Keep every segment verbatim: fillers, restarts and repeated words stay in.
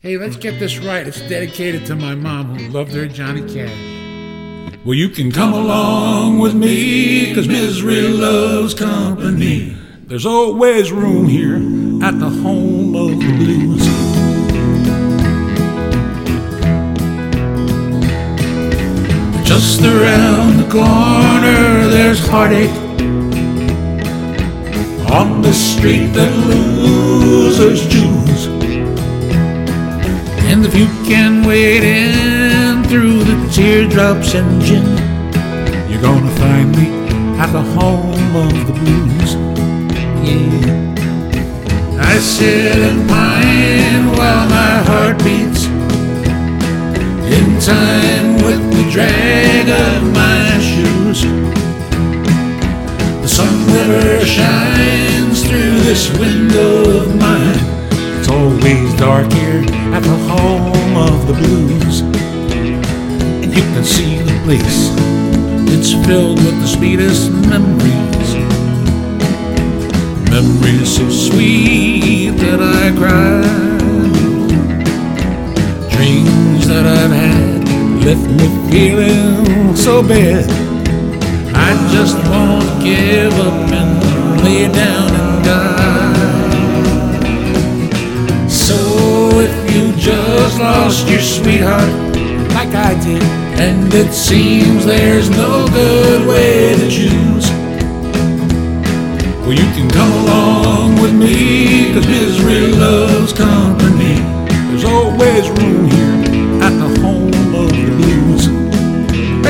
Hey, let's get this right. It's dedicated to my mom who loved her Johnny Cash. Well, you can come along with me, 'cause misery loves company. There's always room here at the home of the blues. Just around the corner, there's heartache on the street that losers choose. And if you can wade in through the teardrops and gin, you're gonna find me at the home of the blues. Yeah, I sit and pine while my heart beats in time with the drag of my shoes. The sun never shines through this window of mine. It's always dark here at the home of the blues. And you can see the place, it's filled with the sweetest memories. Memories so sweet that I cry. Dreams that I've had left me feeling so bad. I just won't give up and lay down and die. So if you just lost your sweetheart like I did, and it seems there's no good way to choose, well, you can come along with me, 'cause misery loves company. There's always room here at the home of the blues. Hey!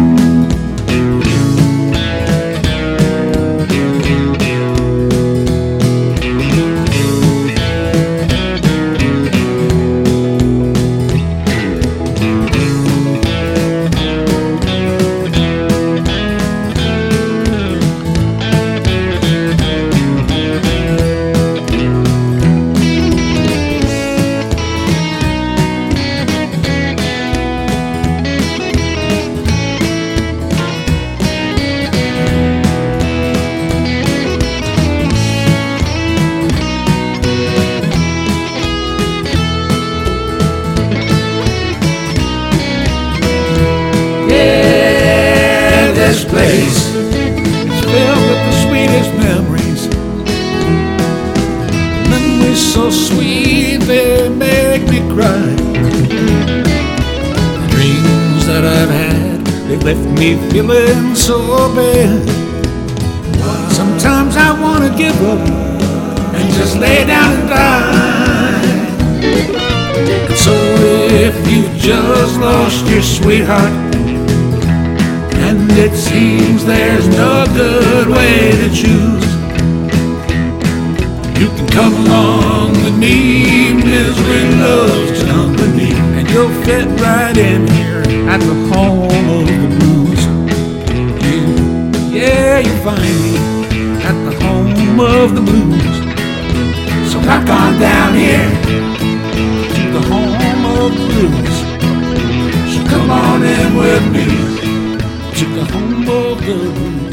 This place is filled with the sweetest memories. Memories so sweet they make me cry. The dreams that I've had, they've left me feeling so bad. Sometimes I want to give up and just lay down and die. And so if you just lost your sweetheart, and it seems there's no good way to choose, you can come along with me, misery loves company. And you'll fit right in here at the home of the blues. Yeah, yeah, you'll find me at the home of the blues. So rock on down here to the home of the blues. So come on in with me to the home of the blues.